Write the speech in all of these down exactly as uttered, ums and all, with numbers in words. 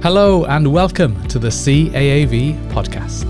Hello and welcome to the C A A V podcast.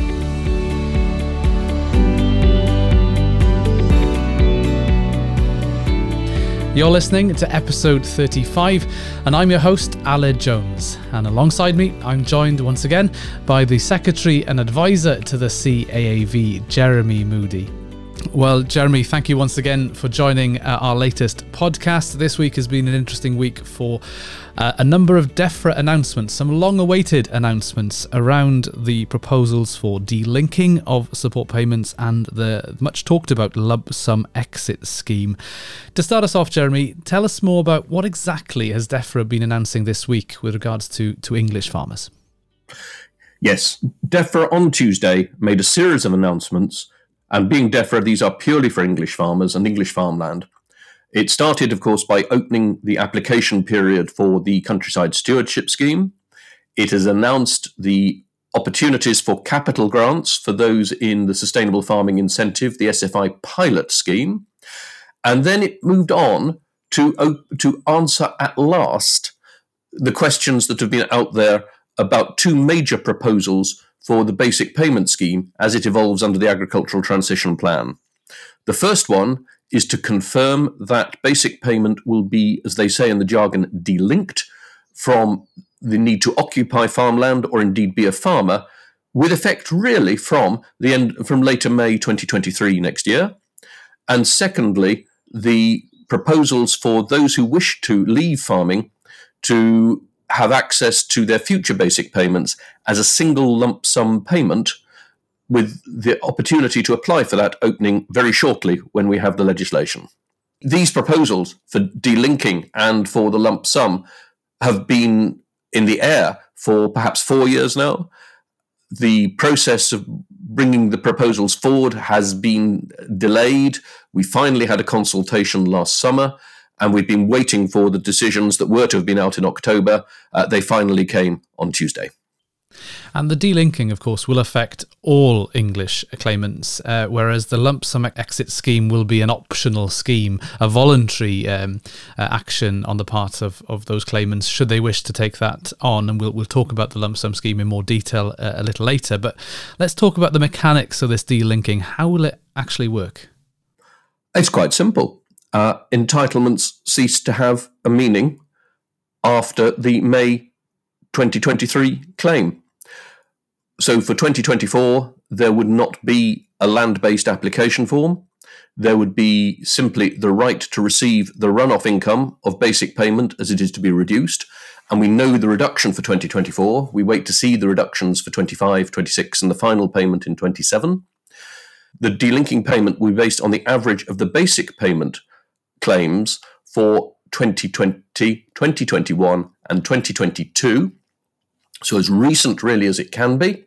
You're listening to episode thirty-five, and I'm your host, Aled Jones. And alongside me, I'm joined once again by the Secretary and Advisor to the C A A V, Jeremy Moody. Well, Jeremy, thank you once again for joining uh, our latest podcast. This week has been an interesting week for uh, a number of DEFRA announcements, some long-awaited announcements around the proposals for delinking of support payments and the much-talked-about lump sum exit scheme. To start us off, Jeremy, tell us more about what exactly has DEFRA been announcing this week with regards to, to English farmers. Yes, DEFRA on Tuesday made a series of announcements. And being DEFRA, these are purely for English farmers and English farmland. It started, of course, by opening the application period for the Countryside Stewardship Scheme. It has announced the opportunities for capital grants for those in the Sustainable Farming Incentive, the S F I pilot scheme. And then it moved on to, to answer at last the questions that have been out there about two major proposals for the basic payment scheme as it evolves under the Agricultural Transition Plan. The first one is to confirm that basic payment will be, as they say in the jargon, delinked from the need to occupy farmland or indeed be a farmer, with effect really from the end from later May twenty twenty-three next year. And secondly, the proposals for those who wish to leave farming to have access to their future basic payments as a single lump sum payment, with the opportunity to apply for that opening very shortly when we have the legislation. These proposals for delinking and for the lump sum have been in the air for perhaps four years now. The process of bringing the proposals forward has been delayed. We finally had a consultation last summer, and we've been waiting for the decisions that were to have been out in October. Uh, they finally came on Tuesday. And the delinking, of course, will affect all English claimants, uh, whereas the lump sum exit scheme will be an optional scheme, a voluntary um, uh, action on the part of, of those claimants, should they wish to take that on. And we'll, we'll talk about the lump sum scheme in more detail uh, a little later. But let's talk about the mechanics of this delinking. How will it actually work? It's quite simple. Uh, entitlements cease to have a meaning after the May twenty twenty-three claim. So for twenty twenty-four, there would not be a land-based application form. There would be simply the right to receive the run-off income of basic payment as it is to be reduced. And we know the reduction for twenty twenty-four. We wait to see the reductions for twenty-five, twenty-six, and the final payment in twenty-seven. The delinking payment will be based on the average of the basic payment claims for twenty twenty, twenty twenty-one, and twenty twenty-two, so as recent really as it can be,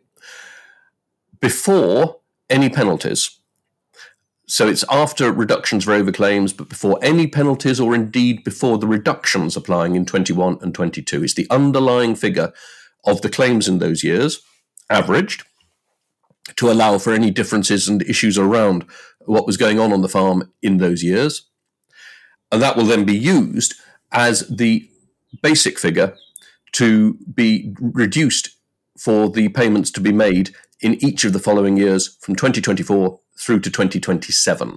before any penalties. So it's after reductions for overclaims, but before any penalties, or indeed before the reductions applying in twenty-one and twenty-two. It's the underlying figure of the claims in those years, averaged, to allow for any differences and issues around what was going on on the farm in those years. And that will then be used as the basic figure to be reduced for the payments to be made in each of the following years from twenty twenty-four through to twenty twenty-seven.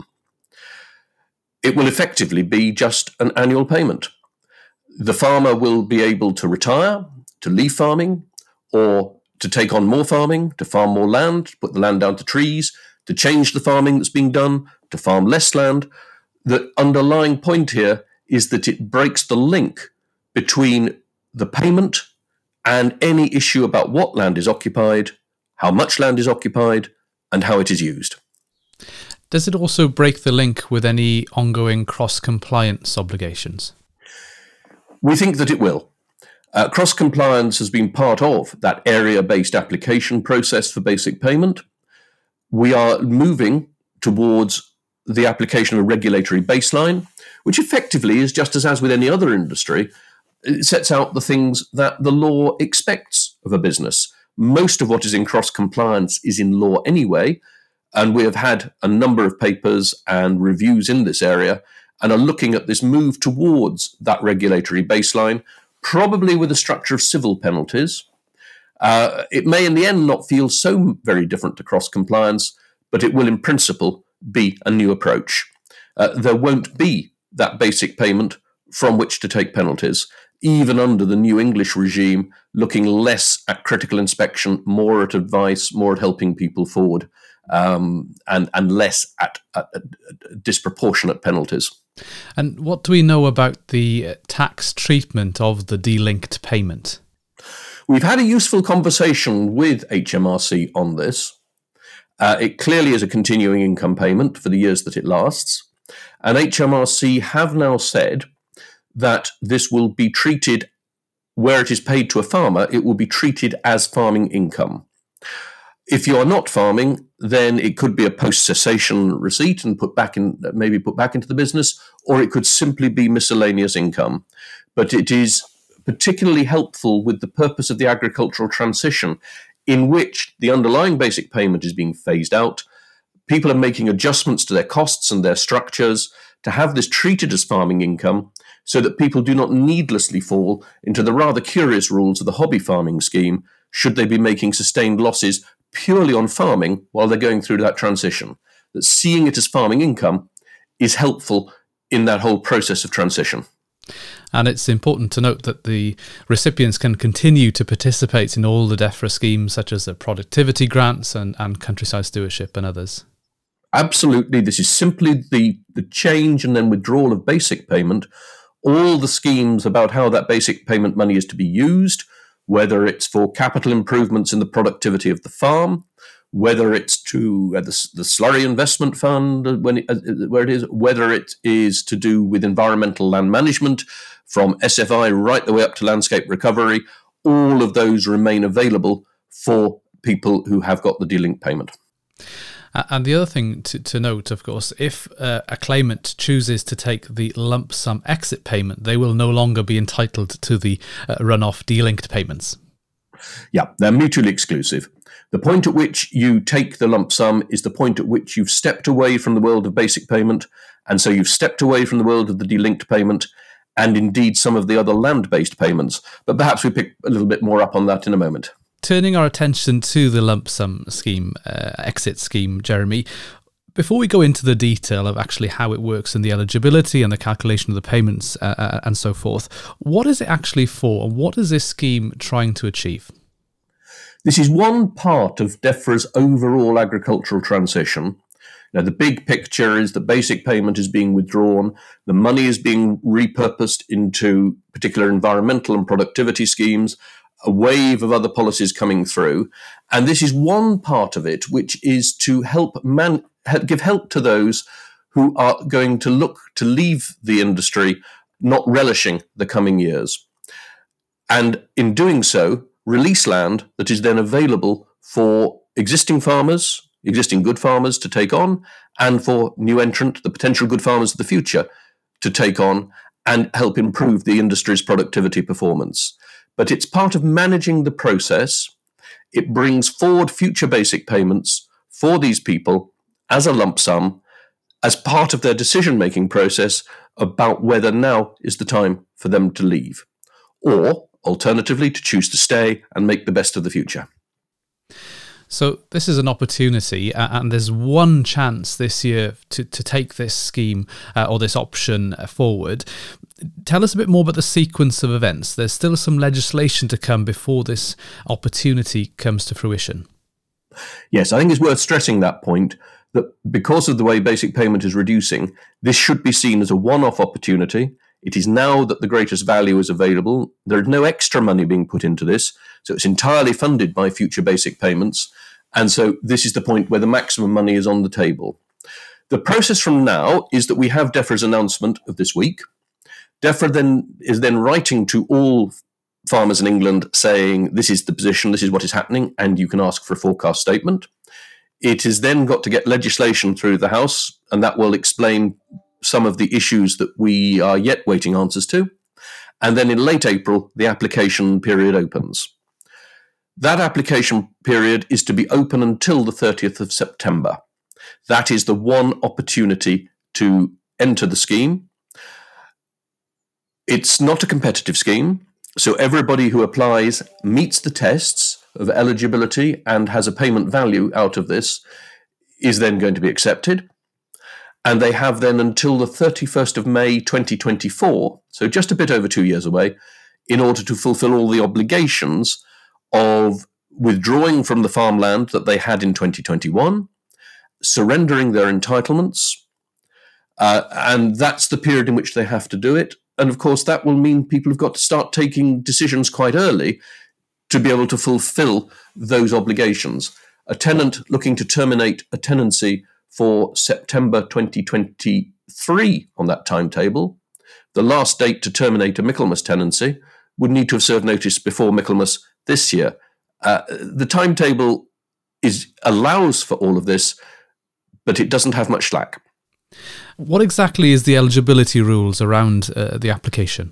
It will effectively be just an annual payment. The farmer will be able to retire, to leave farming, or to take on more farming, to farm more land, put the land down to trees, to change the farming that's being done, to farm less land. The underlying point here is that it breaks the link between the payment and any issue about what land is occupied, how much land is occupied, and how it is used. Does it also break the link with any ongoing cross-compliance obligations? We think that it will. Uh, cross-compliance has been part of that area-based application process for basic payment. We are moving towards the application of a regulatory baseline, which effectively is just as, as with any other industry, it sets out the things that the law expects of a business. Most of what is in cross-compliance is in law anyway, and we have had a number of papers and reviews in this area and are looking at this move towards that regulatory baseline, probably with a structure of civil penalties. Uh, it may in the end not feel so very different to cross-compliance, but it will in principle be a new approach. Uh, there won't be that basic payment from which to take penalties, even under the new English regime, looking less at critical inspection, more at advice, more at helping people forward, um, and, and less at, at, at disproportionate penalties. And what do we know about the tax treatment of the delinked payment? We've had a useful conversation with H M R C on this. Uh, it clearly is a continuing income payment for the years that it lasts. And H M R C have now said that this will be treated, where it is paid to a farmer, it will be treated as farming income. If you are not farming, then it could be a post-cessation receipt and put back in, maybe put back into the business, or it could simply be miscellaneous income. But it is particularly helpful with the purpose of the agricultural transition, in which the underlying basic payment is being phased out. People are making adjustments to their costs and their structures to have this treated as farming income, so that people do not needlessly fall into the rather curious rules of the hobby farming scheme, should they be making sustained losses purely on farming while they're going through that transition. That seeing it as farming income is helpful in that whole process of transition. And it's important to note that the recipients can continue to participate in all the DEFRA schemes, such as the productivity grants and, and countryside stewardship and others. Absolutely. This is simply the, the change and then withdrawal of basic payment. All the schemes about how that basic payment money is to be used, whether it's for capital improvements in the productivity of the farm, whether it's to uh, the, the slurry investment fund, when it, uh, where it is, whether it is to do with environmental land management, from S F I right the way up to landscape recovery, all of those remain available for people who have got the delinked payment. And the other thing to, to note, of course, if uh, a claimant chooses to take the lump sum exit payment, they will no longer be entitled to the uh, run-off delinked payments. Yeah, they're mutually exclusive. The point at which you take the lump sum is the point at which you've stepped away from the world of basic payment, and so you've stepped away from the world of the delinked payment, and indeed some of the other land-based payments. But perhaps we pick a little bit more up on that in a moment. Turning our attention to the lump sum scheme, uh, exit scheme, Jeremy, before we go into the detail of actually how it works and the eligibility and the calculation of the payments uh, and so forth, what is it actually for, and what is this scheme trying to achieve? This is one part of DEFRA's overall agricultural transition. Now, the big picture is that basic payment is being withdrawn, the money is being repurposed into particular environmental and productivity schemes, a wave of other policies coming through. And this is one part of it, which is to help man, give help to those who are going to look to leave the industry, not relishing the coming years. And in doing so, release land that is then available for existing farmers, existing good farmers to take on, and for new entrant, the potential good farmers of the future, to take on and help improve the industry's productivity performance. But it's part of managing the process. It brings forward future basic payments for these people as a lump sum, as part of their decision-making process about whether now is the time for them to leave, or alternatively to choose to stay and make the best of the future. So this is an opportunity, uh, and there's one chance this year to, to take this scheme uh, or this option forward. Tell us a bit more about the sequence of events. There's still some legislation to come before this opportunity comes to fruition. Yes, I think it's worth stressing that point, that because of the way basic payment is reducing, this should be seen as a one-off opportunity. It is now that the greatest value is available. There is no extra money being put into this, so it's entirely funded by future basic payments. And so this is the point where the maximum money is on the table. The process from now is that we have DEFRA's announcement of this week. DEFRA then is then writing to all farmers in England saying, this is the position, this is what is happening, and you can ask for a forecast statement. It has then got to get legislation through the House, and that will explain some of the issues that we are yet waiting answers to. And then in late April, the application period opens. That application period is to be open until the thirtieth of September. That is the one opportunity to enter the scheme. It's not a competitive scheme. So everybody who applies meets the tests of eligibility and has a payment value out of this is then going to be accepted. And they have then until the thirty-first of May twenty twenty-four, so just a bit over two years away, in order to fulfill all the obligations of withdrawing from the farmland that they had in twenty twenty-one, surrendering their entitlements, uh, and that's the period in which they have to do it. And of course, that will mean people have got to start taking decisions quite early to be able to fulfill those obligations. A tenant looking to terminate a tenancy for September twenty twenty-three on that timetable, the last date to terminate a Michaelmas tenancy, would need to have served notice before Michaelmas this year. Uh, the timetable is allows for all of this, but it doesn't have much slack. What exactly is the eligibility rules around uh, the application?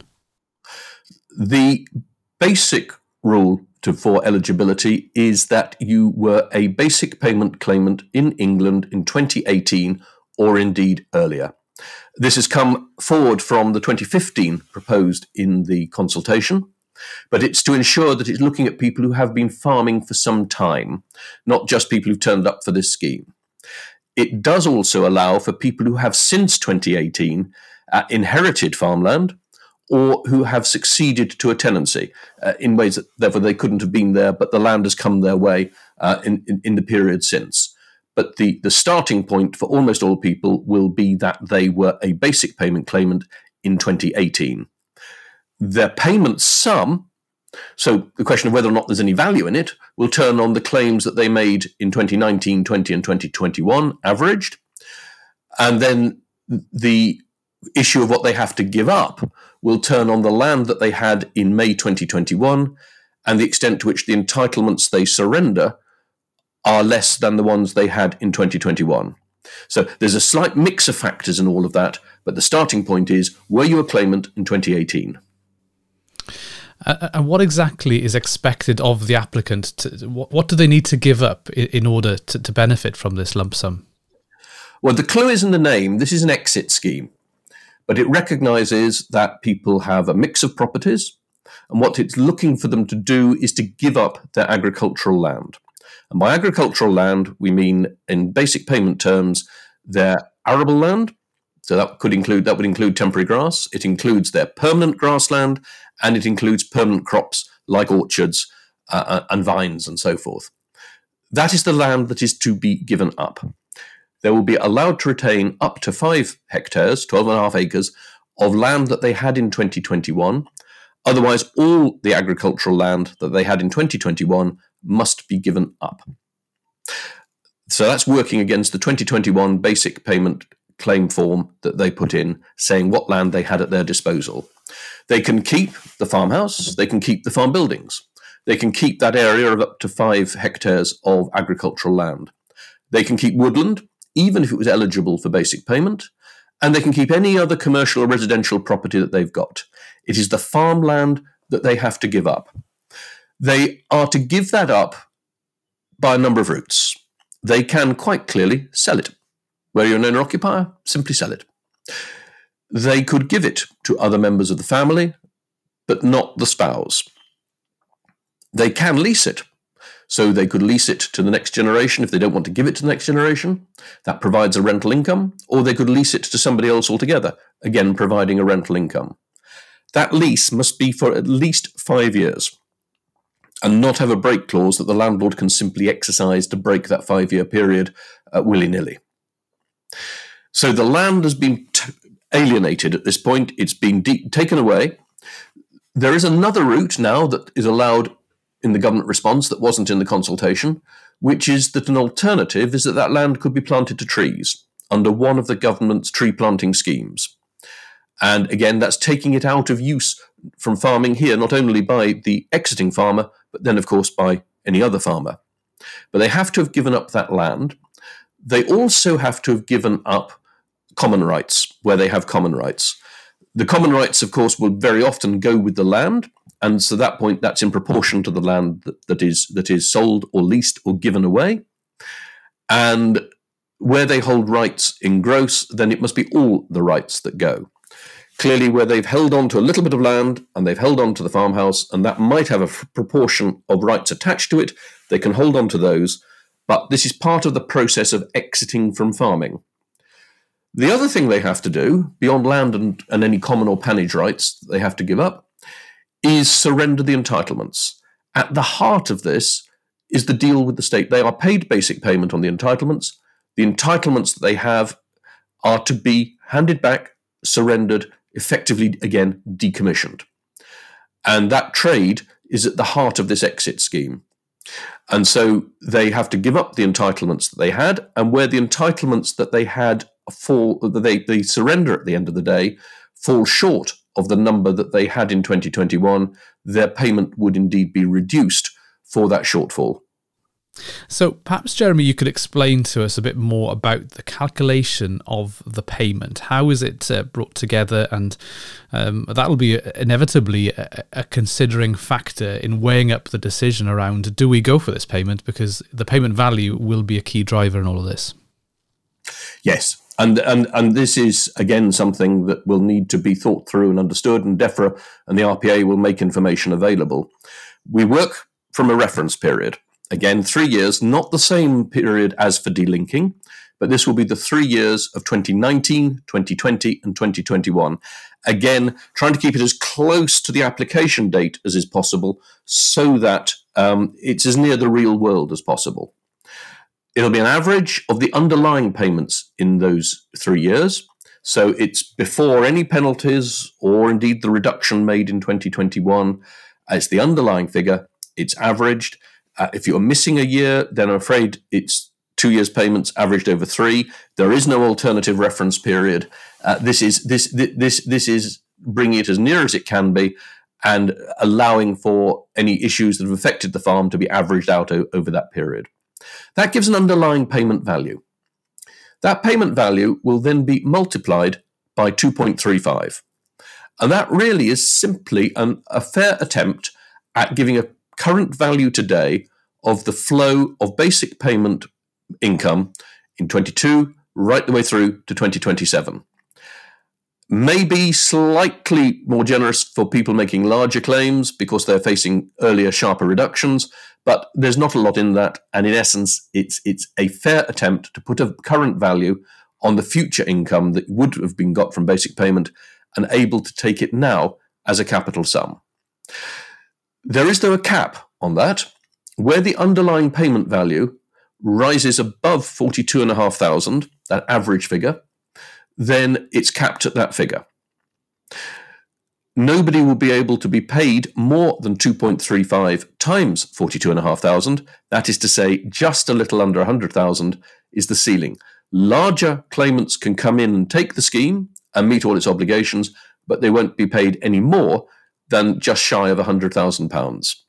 The basic rule to, for eligibility is that you were a basic payment claimant in England in twenty eighteen or indeed earlier. This has come forward from the twenty fifteen proposed in the consultation, but it's to ensure that it's looking at people who have been farming for some time, not just people who've turned up for this scheme. It does also allow for people who have since twenty eighteen uh, inherited farmland or who have succeeded to a tenancy uh, in ways that therefore they couldn't have been there, but the land has come their way uh, in, in, in the period since. But the, the starting point for almost all people will be that they were a basic payment claimant in twenty eighteen. Their payment sum, so the question of whether or not there's any value in it, will turn on the claims that they made in twenty nineteen, twenty and twenty twenty-one averaged. And then the issue of what they have to give up will turn on the land that they had in May twenty twenty-one and the extent to which the entitlements they surrender are less than the ones they had in twenty twenty-one. So there's a slight mix of factors in all of that, but the starting point is, were you a claimant in twenty eighteen? Uh, and what exactly is expected of the applicant? To, what, what do they need to give up in, in order to, to benefit from this lump sum? Well, the clue is in the name. This is an exit scheme, but it recognises that people have a mix of properties, and what it's looking for them to do is to give up their agricultural land. And by agricultural land, we mean, in basic payment terms, their arable land. So that could include that would include temporary grass. It includes their permanent grassland, and it includes permanent crops like orchards uh, and vines and so forth. That is the land that is to be given up. They will be allowed to retain up to five hectares, twelve and a half acres, of land that they had in twenty twenty-one. Otherwise, all the agricultural land that they had in twenty twenty-one must be given up. So that's working against the twenty twenty-one basic payment claim form that they put in, saying what land they had at their disposal. They can keep the farmhouse, they can keep the farm buildings, they can keep that area of up to five hectares of agricultural land. They can keep woodland, even if it was eligible for basic payment, and they can keep any other commercial or residential property that they've got. It is the farmland that they have to give up. They are to give that up by a number of routes. They can quite clearly sell it. Where you're an owner-occupier, simply sell it. They could give it to other members of the family, but not the spouse. They can lease it. So they could lease it to the next generation if they don't want to give it to the next generation. That provides a rental income. Or they could lease it to somebody else altogether, again providing a rental income. That lease must be for at least five years and not have a break clause that the landlord can simply exercise to break that five-year period uh, willy-nilly. So the land has been t- alienated at this point. It's been de- taken away. There is another route now that is allowed in the government response that wasn't in the consultation, which is that an alternative is that that land could be planted to trees under one of the government's tree planting schemes. And again, that's taking it out of use from farming here, not only by the exiting farmer, but then, of course, by any other farmer. But they have to have given up that land. They also have to have given up common rights, where they have common rights. The common rights, of course, will very often go with the land, and so at that point, that's in proportion to the land that, that is that is sold or leased or given away. And where they hold rights in gross, then it must be all the rights that go. Clearly, where they've held on to a little bit of land and they've held on to the farmhouse, and that might have a f- proportion of rights attached to it, they can hold on to those. But this is part of the process of exiting from farming. The other thing they have to do, beyond land and, and any common or pannage rights they have to give up, is surrender the entitlements. At the heart of this is the deal with the state. They are paid basic payment on the entitlements. The entitlements that they have are to be handed back, surrendered, effectively, again, decommissioned. And that trade is at the heart of this exit scheme. And so they have to give up the entitlements that they had, and where the entitlements that they had fall, that they, they surrender at the end of the day, fall short of the number that they had in twenty twenty-one, their payment would indeed be reduced for that shortfall. So perhaps, Jeremy, you could explain to us a bit more about the calculation of the payment. How is it uh, brought together? And um, that'll be a, inevitably a, a considering factor in weighing up the decision around, do we go for this payment? Because the payment value will be a key driver in all of this. Yes. And, and and this is, again, something that will need to be thought through and understood, and DEFRA and the R P A will make information available. We work from a reference period. Again, three years, not the same period as for delinking, but this will be the three years of twenty nineteen, twenty twenty, and twenty twenty-one. Again, trying to keep it as close to the application date as is possible so that um, it's as near the real world as possible. It'll be an average of the underlying payments in those three years. So it's before any penalties or indeed the reduction made in twenty twenty-one. It's the underlying figure. It's averaged. Uh, if you're missing a year, then I'm afraid it's two years' payments averaged over three. There is no alternative reference period. Uh, this is this this this is bringing it as near as it can be, and allowing for any issues that have affected the farm to be averaged out o- over that period. That gives an underlying payment value. That payment value will then be multiplied by two point three five, and that really is simply an, a fair attempt at giving a current value today of the flow of basic payment income in twenty-two right the way through to twenty twenty-seven. Maybe slightly more generous for people making larger claims because they're facing earlier, sharper reductions, but there's not a lot in that, and in essence, it's it's a fair attempt to put a current value on the future income that would have been got from basic payment and able to take it now as a capital sum. There is, though, a cap on that. Where the underlying payment value rises above forty-two thousand five hundred, that average figure, then it's capped at that figure. Nobody will be able to be paid more than two point three five times forty-two thousand five hundred. That is to say, just a little under one hundred thousand is the ceiling. Larger claimants can come in and take the scheme and meet all its obligations, but they won't be paid any more than just shy of one hundred thousand pounds.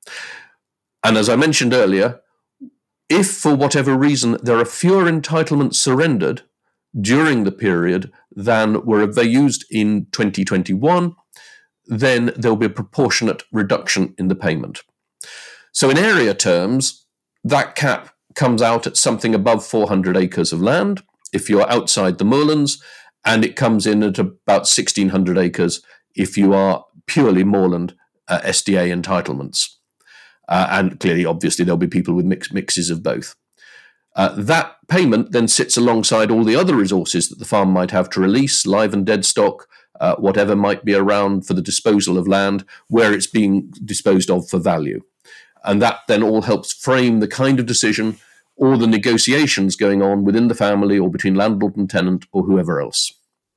And as I mentioned earlier, if for whatever reason there are fewer entitlements surrendered during the period than were they used in twenty twenty-one, then there'll be a proportionate reduction in the payment. So in area terms, that cap comes out at something above four hundred acres of land if you're outside the moorlands, and it comes in at about sixteen hundred acres if you are purely moorland uh, S D A entitlements. Uh, and clearly, obviously, there'll be people with mix, mixes of both. Uh, that payment then sits alongside all the other resources that the farm might have to release, live and dead stock, uh, whatever might be around for the disposal of land, where it's being disposed of for value. And that then all helps frame the kind of decision or the negotiations going on within the family or between landlord and tenant or whoever else.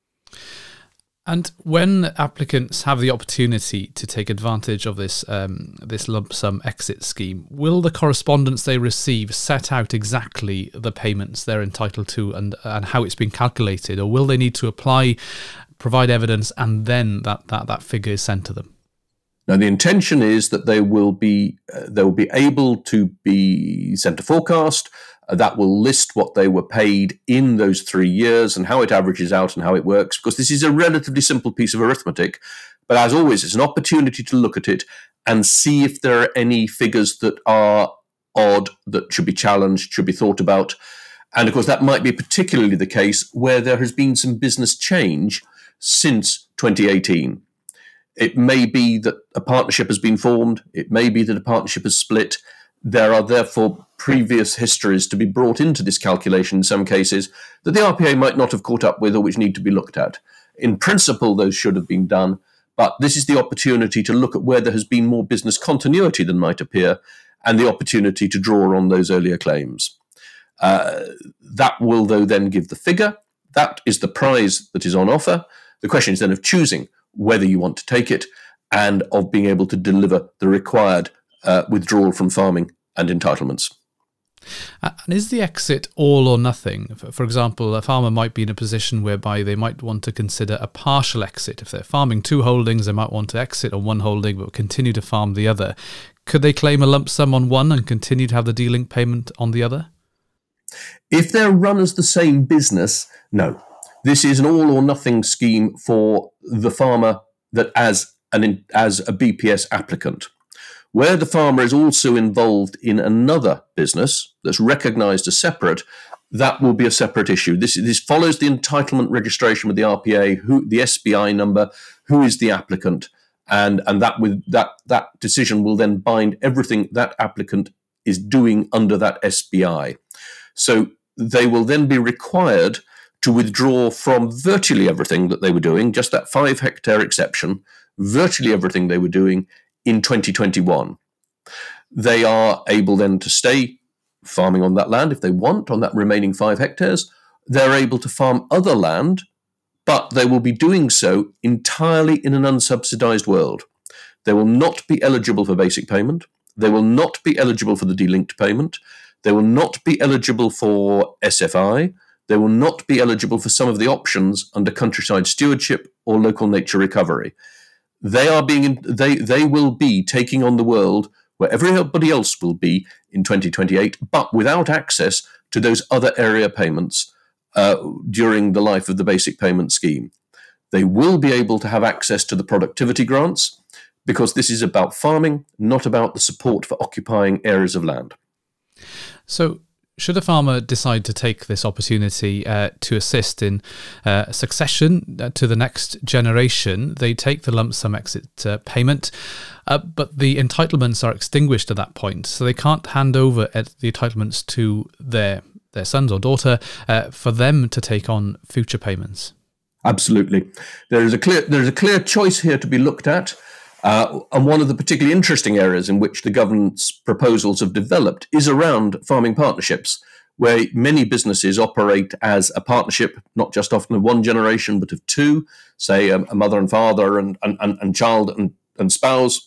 And when applicants have the opportunity to take advantage of this um, this lump sum exit scheme, will the correspondence they receive set out exactly the payments they're entitled to and, and how it's been calculated, or will they need to apply, provide evidence, and then that, that, that figure is sent to them? Now, the intention is that they will be uh, they will be able to be sent a forecast uh, that will list what they were paid in those three years and how it averages out and how it works, because this is a relatively simple piece of arithmetic. But as always, it's an opportunity to look at it and see if there are any figures that are odd, that should be challenged, should be thought about. And of course, that might be particularly the case where there has been some business change since twenty eighteen. It may be that a partnership has been formed. It may be that a partnership has split. There are therefore previous histories to be brought into this calculation in some cases that the R P A might not have caught up with or which need to be looked at. In principle, those should have been done, but this is the opportunity to look at where there has been more business continuity than might appear and the opportunity to draw on those earlier claims. Uh, that will, though, then give the figure. That is the prize that is on offer. The question is then of choosing whether you want to take it and of being able to deliver the required uh, withdrawal from farming and entitlements. And is the exit all or nothing? For example, a farmer might be in a position whereby they might want to consider a partial exit. If they're farming two holdings, they might want to exit on one holding but continue to farm the other. Could they claim a lump sum on one and continue to have the de-link payment on the other? If they're run as the same business, no. This is an all or nothing scheme for the farmer that as an as a B P S applicant. Where the farmer is also involved in another business that's recognised as separate, that will be a separate issue. This, this follows the entitlement registration with the R P A, who, the S B I number, who is the applicant, and, and that, with, that, that decision will then bind everything that applicant is doing under that S B I. So they will then be required to withdraw from virtually everything that they were doing, just that five hectare exception, virtually everything they were doing in twenty twenty-one. They are able then to stay farming on that land if they want, on that remaining five hectares. They're able to farm other land, but they will be doing so entirely in an unsubsidised world. They will not be eligible for basic payment. They will not be eligible for the de-linked payment. They will not be eligible for S F I. They will not be eligible for some of the options under countryside stewardship or local nature recovery. They are being they they will be taking on the world where everybody else will be in twenty twenty-eight, but without access to those other area payments uh, during the life of the basic payment scheme. They will be able to have access to the productivity grants because this is about farming, not about the support for occupying areas of land. So, should a farmer decide to take this opportunity uh, to assist in uh, succession to the next generation, they take the lump sum exit uh, payment, uh, but the entitlements are extinguished at that point, so they can't hand over at the entitlements to their their sons or daughter uh, for them to take on future payments. Absolutely, there is a clear there is a clear choice here to be looked at. Uh, and one of the particularly interesting areas in which the government's proposals have developed is around farming partnerships, where many businesses operate as a partnership, not just often of one generation, but of two, say a, a mother and father and, and, and child and, and spouse,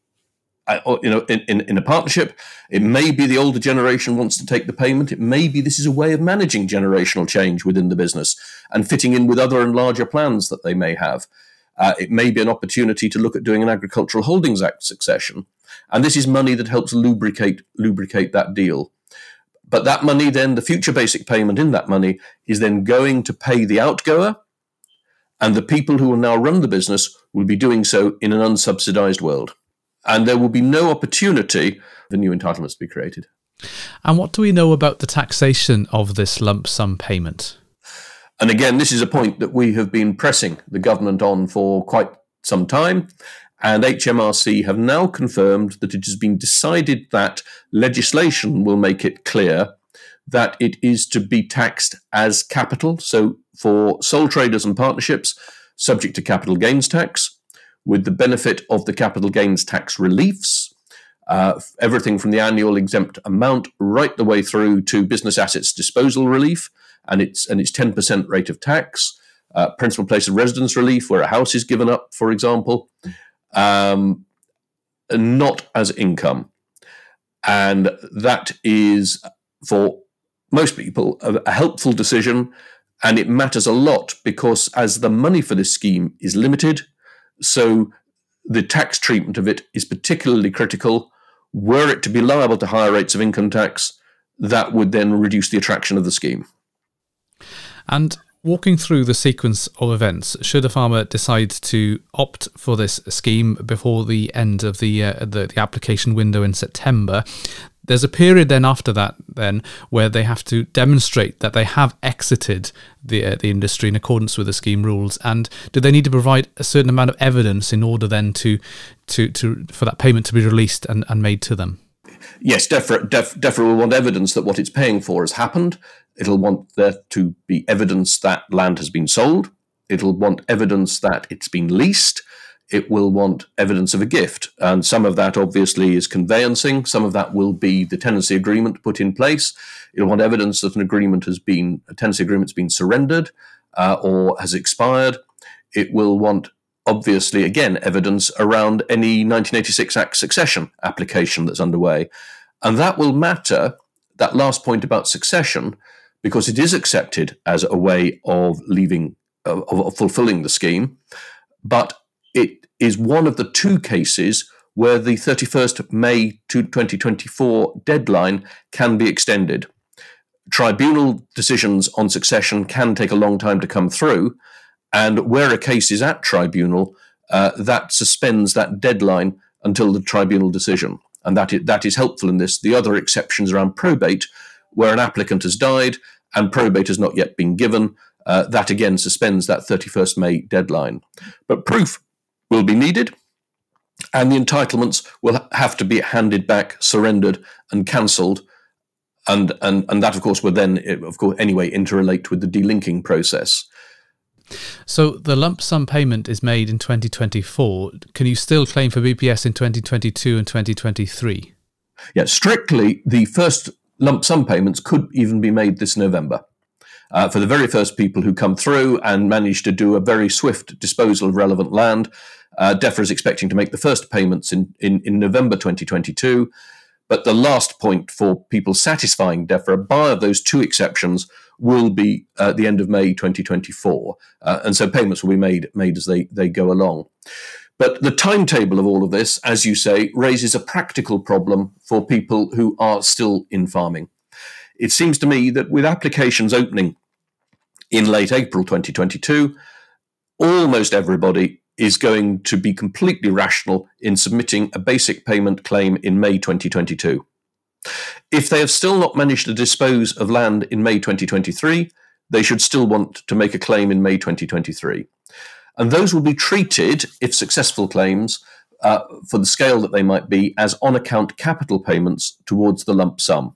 uh, or, you know, in, in, in a partnership. It may be the older generation wants to take the payment. It may be this is a way of managing generational change within the business and fitting in with other and larger plans that they may have. Uh, it may be an opportunity to look at doing an Agricultural Holdings Act succession. And this is money that helps lubricate lubricate that deal. But that money then, the future basic payment in that money, is then going to pay the outgoer, and the people who will now run the business will be doing so in an unsubsidised world. And there will be no opportunity for new entitlements to be created. And what do we know about the taxation of this lump sum payment? And again, this is a point that we have been pressing the government on for quite some time. And H M R C have now confirmed that it has been decided that legislation will make it clear that it is to be taxed as capital. So for sole traders and partnerships, subject to capital gains tax, with the benefit of the capital gains tax reliefs, uh, everything from the annual exempt amount right the way through to business assets disposal relief, and its and its ten percent rate of tax, uh, principal place of residence relief where a house is given up, for example, um, not as income. And that is, for most people, a, a helpful decision, and it matters a lot because as the money for this scheme is limited, so the tax treatment of it is particularly critical. Were it to be liable to higher rates of income tax, that would then reduce the attraction of the scheme. And walking through the sequence of events, should a farmer decide to opt for this scheme before the end of the, uh, the the application window in September, there's a period then after that then where they have to demonstrate that they have exited the uh, the industry in accordance with the scheme rules. And do they need to provide a certain amount of evidence in order then to to, to for that payment to be released and, and made to them? Yes, DEFRA, Def, DEFRA will want evidence that what it's paying for has happened. It'll want there to be evidence that land has been sold. It'll want evidence that it's been leased. It will want evidence of a gift. And some of that obviously is conveyancing. Some of that will be the tenancy agreement put in place. It'll want evidence that an agreement has been, a tenancy agreement's been surrendered uh, or has expired. It will want obviously, again, evidence around any nineteen eighty-six Act succession application that's underway. And that will matter, that last point about succession, because it is accepted as a way of leaving, uh, of fulfilling the scheme. But it is one of the two cases where the thirty-first of May twenty twenty-four deadline can be extended. Tribunal decisions on succession can take a long time to come through, and where a case is at tribunal, uh, that suspends that deadline until the tribunal decision. And that is, that is helpful in this. The other exceptions around probate, where an applicant has died and probate has not yet been given, uh, that again suspends that thirty-first of May deadline. But proof will be needed, and the entitlements will have to be handed back, surrendered, and cancelled. And, and, and that, of course, will then, of course, anyway, interrelate with the delinking process. So the lump sum payment is made in twenty twenty-four. Can you still claim for B P S in twenty twenty-two and twenty twenty-three? Yeah, strictly, the first lump sum payments could even be made this November. Uh, for the very first people who come through and manage to do a very swift disposal of relevant land, uh, DEFRA is expecting to make the first payments in, in, in November twenty twenty-two. But the last point for people satisfying DEFRA, bar those two exceptions, will be uh, the end of May twenty twenty-four. Uh, and so payments will be made, made as they, they go along. But the timetable of all of this, as you say, raises a practical problem for people who are still in farming. It seems to me that with applications opening in late April twenty twenty-two, almost everybody is going to be completely rational in submitting a basic payment claim in May twenty twenty-two. If they have still not managed to dispose of land in May twenty twenty-three, they should still want to make a claim in May twenty twenty-three. And those will be treated, if successful claims, uh, for the scale that they might be, as on-account capital payments towards the lump sum.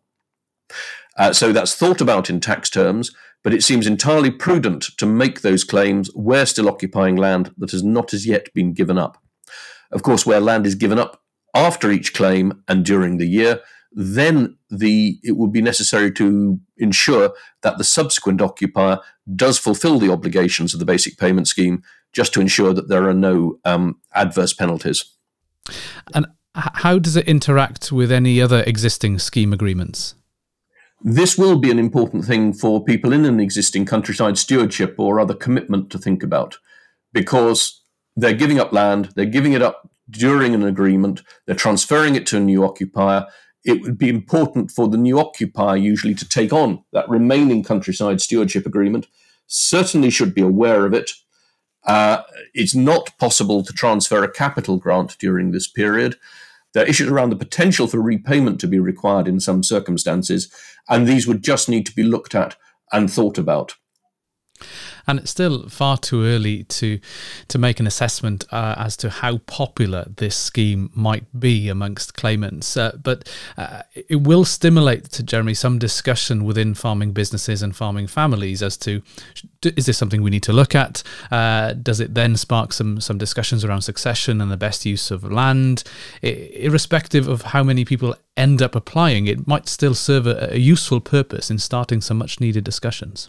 Uh, so that's thought about in tax terms, but it seems entirely prudent to make those claims where still occupying land that has not as yet been given up. Of course, where land is given up after each claim and during the year, then the it would be necessary to ensure that the subsequent occupier does fulfill the obligations of the basic payment scheme, just to ensure that there are no um, adverse penalties. And how does it interact with any other existing scheme agreements? This will be an important thing for people in an existing countryside stewardship or other commitment to think about, because they're giving up land, they're giving it up during an agreement, they're transferring it to a new occupier. It would be important for the new occupier usually to take on that remaining countryside stewardship agreement, certainly should be aware of it. Uh, it's not possible to transfer a capital grant during this period. There are issues around the potential for repayment to be required in some circumstances, and these would just need to be looked at and thought about. And it's still far too early to to make an assessment uh, as to how popular this scheme might be amongst claimants. Uh, but uh, it will stimulate, to Jeremy, some discussion within farming businesses and farming families as to, is this something we need to look at? Uh, does it then spark some some discussions around succession and the best use of land? I, irrespective of how many people end up applying, it might still serve a, a useful purpose in starting some much needed discussions.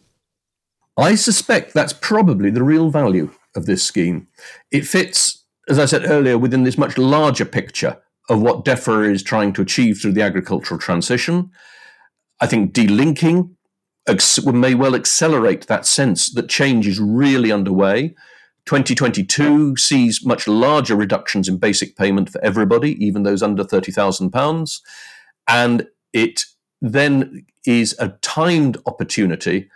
I suspect that's probably the real value of this scheme. It fits, as I said earlier, within this much larger picture of what DEFRA is trying to achieve through the agricultural transition. I think delinking may well accelerate that sense that change is really underway. twenty twenty-two sees much larger reductions in basic payment for everybody, even those under thirty thousand pounds. And it then is a timed opportunity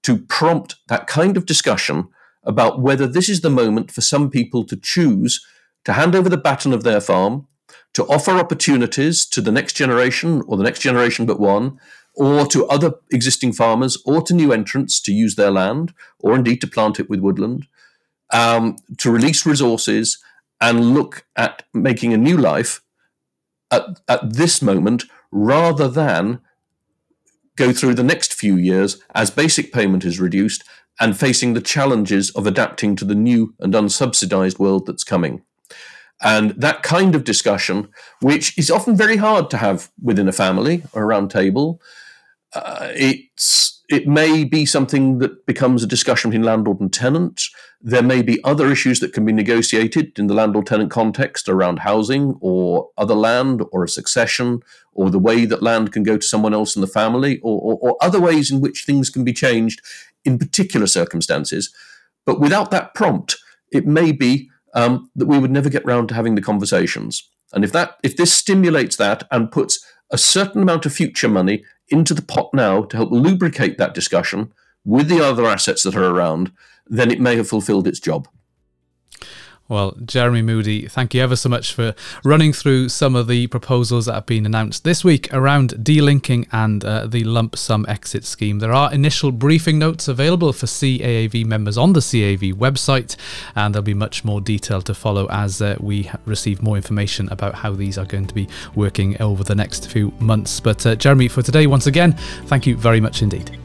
to prompt that kind of discussion about whether this is the moment for some people to choose to hand over the baton of their farm, to offer opportunities to the next generation or the next generation but one, or to other existing farmers or to new entrants to use their land, or indeed to plant it with woodland, um, to release resources and look at making a new life at, at this moment, rather than go through the next few years as basic payment is reduced and facing the challenges of adapting to the new and unsubsidized world that's coming. And that kind of discussion, which is often very hard to have within a family or a round table, uh, it's it may be something that becomes a discussion between landlord and tenant. There may be other issues that can be negotiated in the landlord-tenant context around housing or other land or a succession or the way that land can go to someone else in the family or, or, or other ways in which things can be changed in particular circumstances. But without that prompt, it may be um, that we would never get round to having the conversations. And if that if this stimulates that and puts a certain amount of future money into the pot now to help lubricate that discussion with the other assets that are around, then it may have fulfilled its job. Well, Jeremy Moody, thank you ever so much for running through some of the proposals that have been announced this week around delinking and uh, the lump sum exit scheme. There are initial briefing notes available for C A A V members on the C A A V website, and there'll be much more detail to follow as uh, we receive more information about how these are going to be working over the next few months. But uh, Jeremy, for today, once again, thank you very much indeed.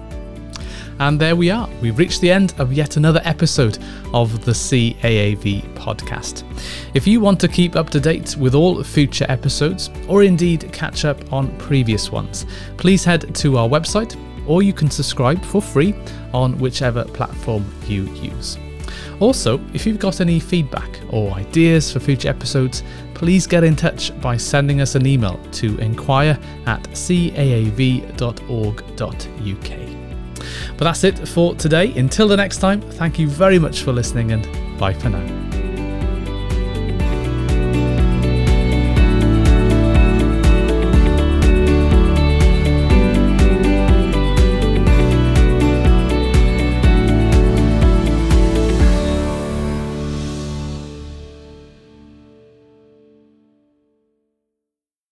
And there we are. We've reached the end of yet another episode of the C A A V podcast. If you want to keep up to date with all future episodes, or indeed catch up on previous ones, please head to our website, or you can subscribe for free on whichever platform you use. Also, if you've got any feedback or ideas for future episodes, please get in touch by sending us an email to inquire at caav dot org dot uk. But that's it for today. Until the next time, thank you very much for listening, and bye for now.